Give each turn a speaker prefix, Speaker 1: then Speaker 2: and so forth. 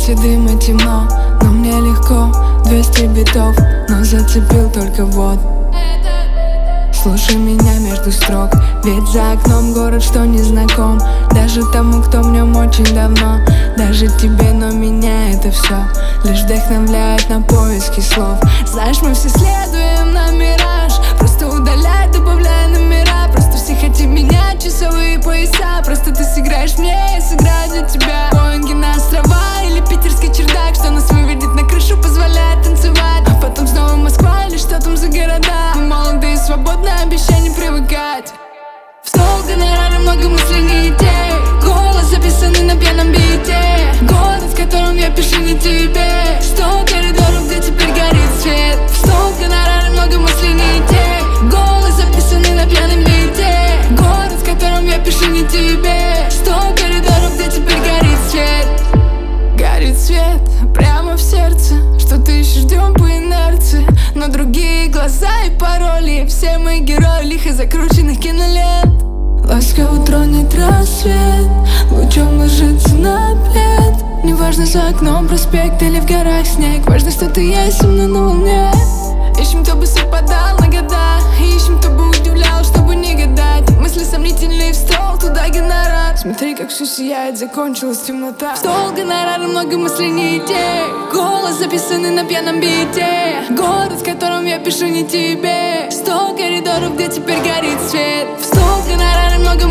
Speaker 1: После дыма темно, но мне легко. 200 битов, но зацепил только вот. Слушай меня между строк, ведь за окном город, что не знаком. Даже тому, кто в нем очень давно. Даже тебе, но меня это все лишь вдохновляет на поиски слов. Знаешь, мы все следуем на мираж, просто удаляй, добавляй номера. Просто все хотим менять часовые пояса. Просто ты сыграешь мне, я сыграю для тебя. Боинги на острова или питерский чердак, что нас выведет на крышу, позволяет танцевать. А потом снова Москва или что там за города. Мы молоды и свободны, обещай не привыкать. В стол гонорара, много мыслей, не идей. Голос записанный на пьяном бите. Город, в котором я пишу не тебе. 100 коридоров, где теперь горит свет. В стол гонорара, много мыслей, не идей. Голос записанный на пьяном бите. Город, в котором я пишу не тебе. 100 коридоров, где теперь горит свет. Горит свет прямо в сердце. Что-то еще ждем по инерции, но другие глаза и пароли. Все мои герои лихо закрученных кинолент. Ласково тронет рассвет, лучом ложится на плед. Неважно, за окном проспект или в горах снег. Важно, что ты есть со мной на волне. Ищем, кто бы совпадал на года. Ищем, кто бы удивлял, чтобы не гадать. Мысли сомнительные в стол, туда гонорар. Смотри, как все сияет, закончилась темнота. В стол гонорара, много мыслей, не идей. Голос записанный на пьяном бите. Город, в котором я пишу не тебе. 100 коридоров, где теперь горит свет. В стол гонорара, много